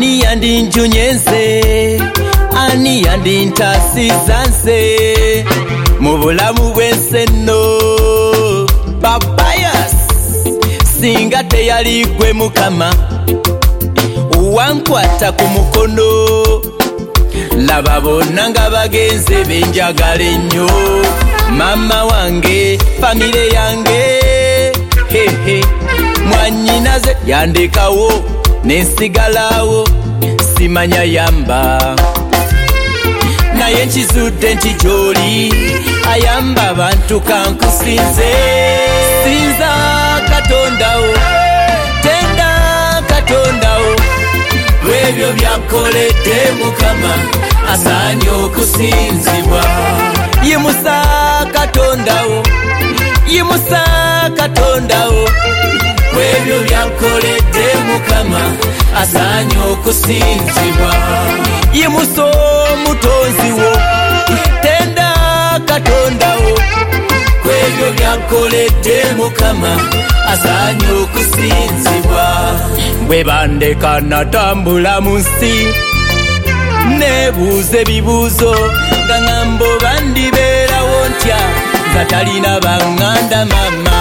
ani yandinjunyenze ani yandintasisanse mu bulamu bw'ensenno babayas singa teyali gwe Mukama wankwata ku mukono laba bonna nga bagenze benjagala ennyo mama wange famire yange hehe mwanyinaze yandekawo nensigalawo simanya yamba naye nkizudde nti gy'oli ayamba abantu kankusinze sinza Katondawo tenda Katondawo lw'ebyo byakoledde Mukama asaanye okusinzibwa yimusa Katondawo yimusa Katondawo lw'ebyo byakoledde Mukama asaanye okusinzibwa yimusa omutonzi wo tenda Katondawo lw'ebyo byakoledde Mukama asaanye okusinzibwa bwe bandeka natambula mu nsi nebuuza ebibuuzo nga ŋŋamba oba ndibeerawo ntya nga talina baŋŋanda mama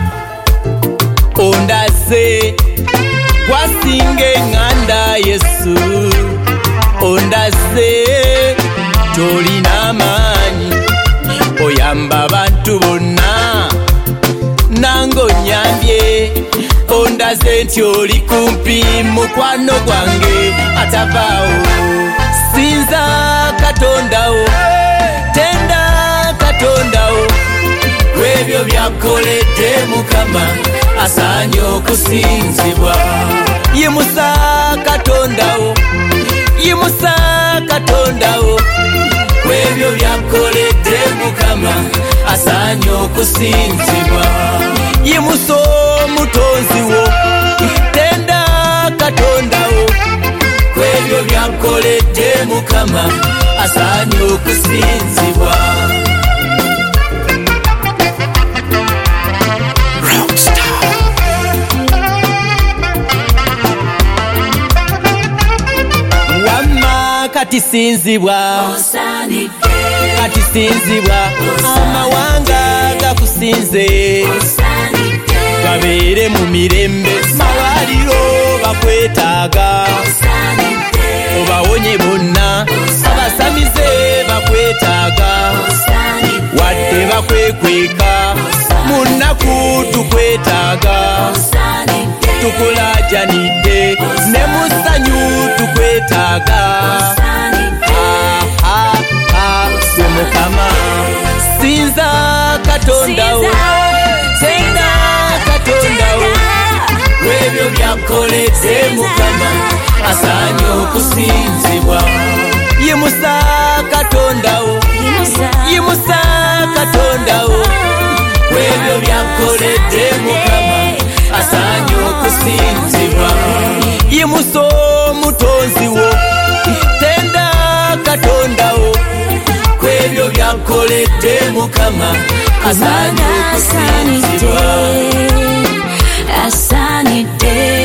ondaze gwasinga eŋŋanda Yesu ondaze tolina amaanyi oyamba abantu bonna nange onyambye ondaze nti oli kumpi mukwano gwange atavaawo sinza Katondawo tenda Katondawo lw'ebyo byakoledde Mukama asaanye okusinzibwa yimusa Katondawo yimusa Katondawo lw'ebyo byakoledde Mukama asaanye okusinzibwa yimusa omutonzi wo tenda Katondawo lw'ebyo byakoledde Mukama asaanye okusinzibwa kati sinzibwa kati sinzibwa amawanga gakusinze gabeere mu mirembe malwaliro bakwetaaga obawonye bonna abasamize bakwetaaga wadde bakwekweka mu nnaku tukwetaaga tukulajanidde ne mu ssanyu tukwetaaga gwe Mukama sinza Katondawo tenda Katondawo lw'ebyo byakoledde Mukama asaanye okusinzibwa yimusa Katondawo yimusa Katondawo lw'ebyo byakoledde Mukama asaanye okusinzibwa yimusa omutonzi wo tenda Katondawo lw'ebyo byakoledde Mukama asaanye okusinzibwa asaanidde